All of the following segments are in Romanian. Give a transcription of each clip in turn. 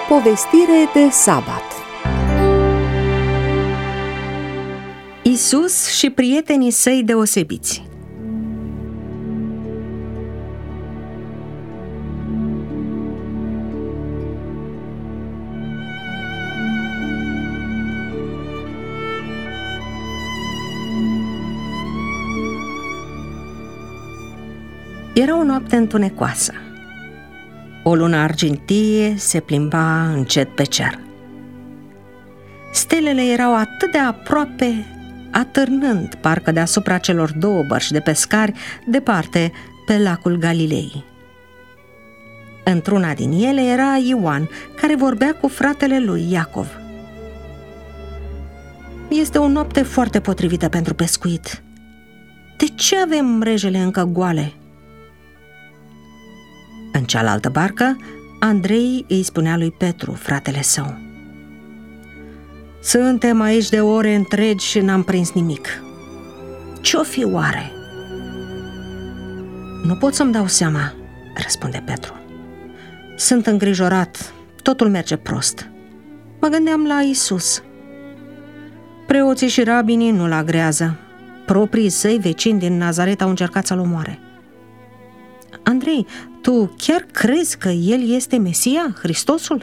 Povestire de sabat. Isus și prietenii săi deosebiți. Era o noapte întunecoasă. O lună argintie se plimba încet pe cer. Stelele erau atât de aproape, atârnând parcă deasupra celor două bărci de pescari, departe, pe lacul Galilei. Într-una din ele era Ioan, care vorbea cu fratele lui Iacov. Este o noapte foarte potrivită pentru pescuit. De ce avem mrejele încă goale? În cealaltă barcă, Andrei îi spunea lui Petru, fratele său: suntem aici de ore întregi și n-am prins nimic. Ce-o fi oare? Nu pot să-mi dau seama, răspunde Petru. Sunt îngrijorat, totul merge prost. Mă gândeam la Isus. Preoții și rabinii nu-l agrează. Proprii săi vecini din Nazaret au încercat să-l omoare. Andrei, tu chiar crezi că el este Mesia, Hristosul?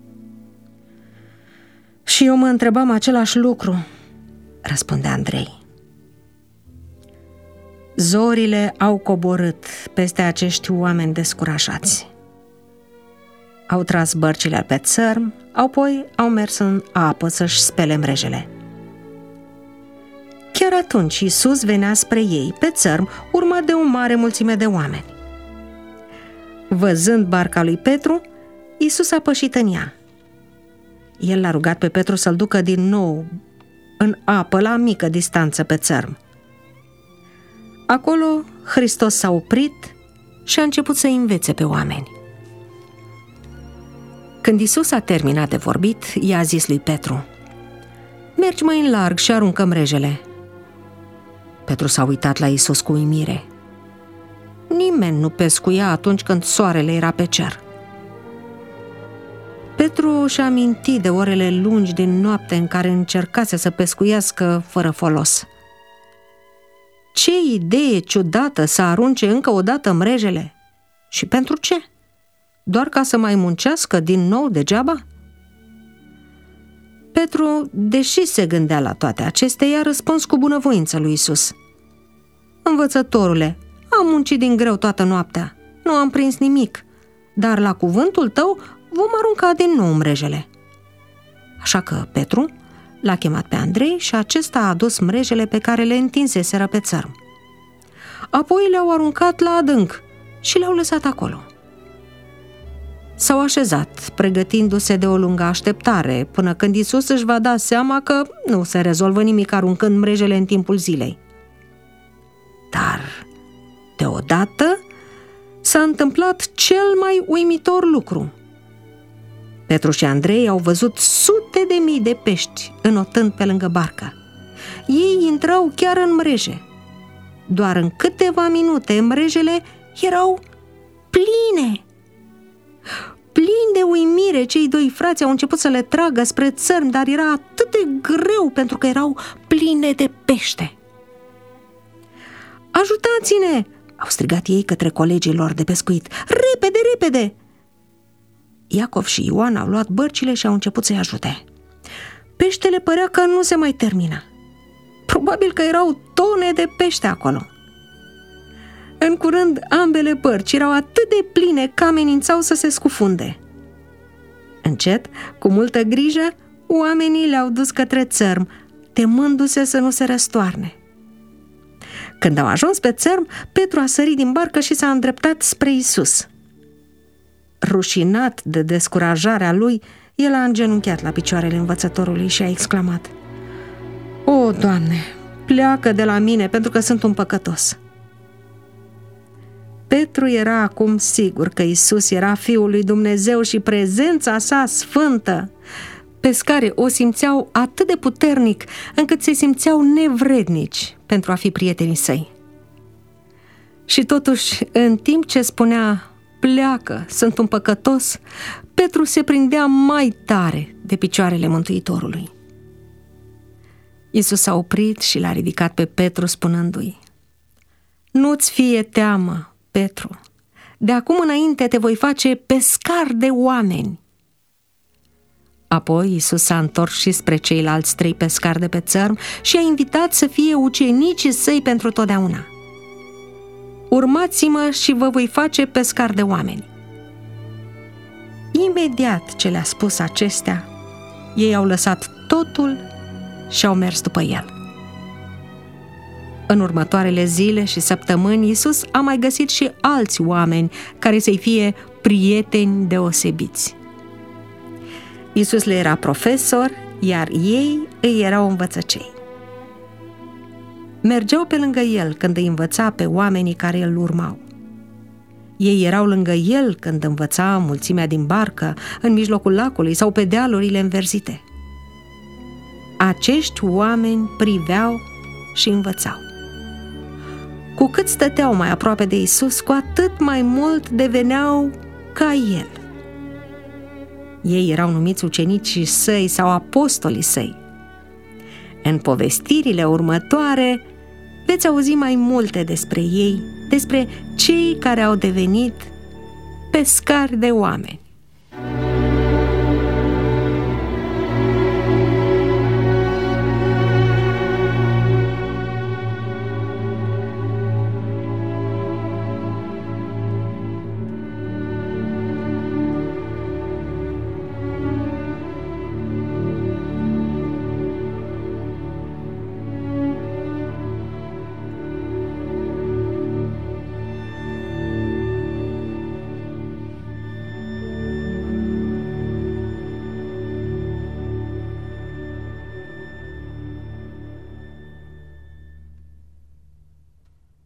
Și eu mă întrebam același lucru, răspunde Andrei. Zorile au coborât peste acești oameni descurajați. Au tras bărcile pe țărm, apoi au mers în apă să-și spele mrejele. Chiar atunci Iisus venea spre ei pe țărm, urmat de o mare mulțime de oameni. Văzând barca lui Petru, Iisus a pășit în ea. El l-a rugat pe Petru să-l ducă din nou în apă la mică distanță pe țărm. Acolo Hristos s-a oprit și a început să învețe pe oameni. Când Iisus a terminat de vorbit, i-a zis lui Petru: mergi mai în larg și aruncă mrejele. Petru s-a uitat la Iisus cu uimire. Nimeni nu pescuia atunci când soarele era pe cer. Petru și-a amintit de orele lungi din noapte în care încercase să pescuiască fără folos. Ce idee ciudată să arunce încă o dată mrejele! Și pentru ce? Doar ca să mai muncească din nou degeaba? Petru, deși se gândea la toate acestea, i-a răspuns cu bunăvoință lui Iisus: învățătorule, am muncit din greu toată noaptea, nu am prins nimic, dar la cuvântul tău vom arunca din nou mrejele. Așa că Petru l-a chemat pe Andrei și acesta a adus mrejele pe care le întinseseră pe țărm. Apoi le-au aruncat la adânc și le-au lăsat acolo. S-au așezat, pregătindu-se de o lungă așteptare, până când Iisus își va da seama că nu se rezolvă nimic aruncând mrejele în timpul zilei. Dar deodată s-a întâmplat cel mai uimitor lucru. Petru și Andrei au văzut sute de mii de pești înotând pe lângă barcă. Ei intrau chiar în mreje. Doar în câteva minute mrejele erau pline. Plini de uimire, cei doi frați au început să le tragă spre țărm, dar era atât de greu pentru că erau pline de pește. Ajutați-ne! Au strigat ei către colegii lor de pescuit. Repede, repede! Iacov și Ioan au luat bărcile și au început să-i ajute. Peștele părea că nu se mai termină. Probabil că erau tone de pește acolo. În curând, ambele bărci erau atât de pline că amenințau să se scufunde. Încet, cu multă grijă, oamenii le-au dus către țărm, temându-se să nu se răstoarne. Când au ajuns pe țărm, Petru a sărit din barcă și s-a îndreptat spre Iisus. Rușinat de descurajarea lui, el a îngenunchiat la picioarele învățătorului și a exclamat: O, Doamne, pleacă de la mine pentru că sunt un păcătos. Petru era acum sigur că Iisus era Fiul lui Dumnezeu și prezența sa sfântă. Pescarii o simțeau atât de puternic încât se simțeau nevrednici pentru a fi prietenii săi. Și totuși, în timp ce spunea pleacă, sunt un păcătos, Petru se prindea mai tare de picioarele Mântuitorului. Iisus s-a oprit și l-a ridicat pe Petru spunându-i: Nu-ți fie teamă, Petru, de acum înainte te voi face pescar de oameni. Apoi Iisus s-a întors și spre ceilalți 3 pescari de pe țărm și a invitat să fie ucenicii săi pentru totdeauna. Urmați-mă și vă voi face pescari de oameni. Imediat ce le-a spus acestea, ei au lăsat totul și au mers după el. În următoarele zile și săptămâni, Iisus a mai găsit și alți oameni care să-i fie prieteni deosebiți. Iisus le era profesor, iar ei îi erau învățăcei. Mergeau pe lângă el când îi învăța pe oamenii care îl urmau. Ei erau lângă el când învăța mulțimea din barcă, în mijlocul lacului sau pe dealurile înverzite. Acești oameni priveau și învățau. Cu cât stăteau mai aproape de Iisus, cu atât mai mult deveneau ca el. Ei erau numiți ucenicii săi sau apostolii săi. În povestirile următoare veți auzi mai multe despre ei, despre cei care au devenit pescari de oameni.